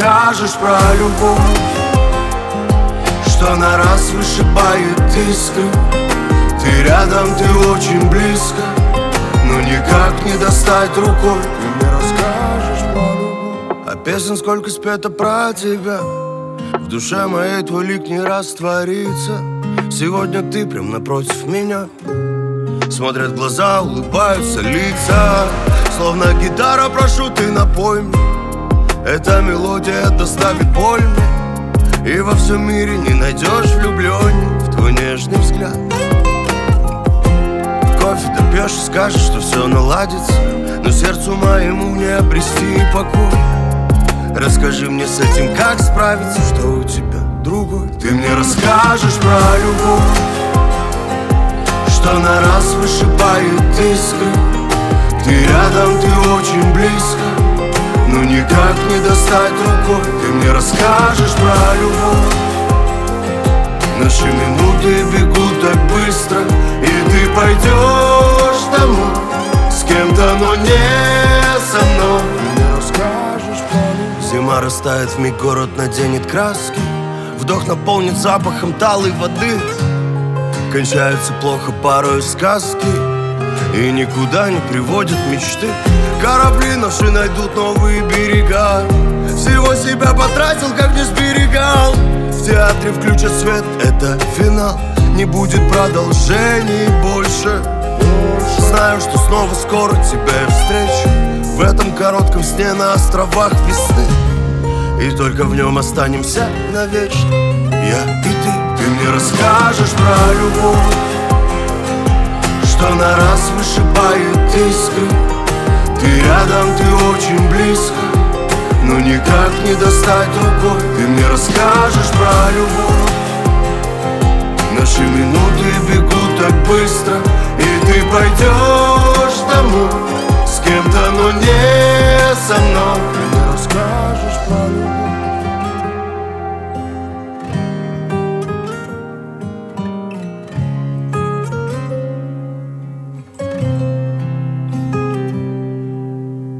расскажешь про любовь, что на раз вышибает искры. Ты рядом, ты очень близко, но никак не достать рукой. Ты мне расскажешь про любовь. А песен сколько спето про тебя, в душе моей твой лик не растворится. Сегодня ты прям напротив меня, смотрят глаза, улыбаются лица. Словно гитара, прошу, ты напой мне. Эта мелодия доставит боль мне, и во всем мире не найдешь влюбленней в твой нежный взгляд. Кофе допьешь и скажешь, что все наладится, но сердцу моему не обрести покой. Расскажи мне с этим, как справиться, что у тебя другой. Ты мне расскажешь про любовь, что на раз вышибает искры. Ты рядом, ты очень близко, но никак не достать рукой. Ты мне расскажешь про любовь. Наши минуты бегут так быстро, и ты пойдешь домой с кем-то, но не со мной. Ты мне расскажешь про любовь. Зима растает, вмиг город наденет краски. Вдох наполнит запахом талой воды. Кончаются плохо порой сказки, и никуда не приводят мечты. Корабли наши найдут новые берега. Всего себя потратил, как не сберегал. В театре включат свет, это финал. Не будет продолжений больше. Знаю, что снова скоро тебя я встречу в этом коротком сне на островах весны. И только в нем останемся навечно, я и ты. Ты мне расскажешь про любовь, что на раз вышибает искры. Ты рядом, ты очень близко, но никак не достать рукой. Ты мне расскажешь про любовь. Наши минуты бегут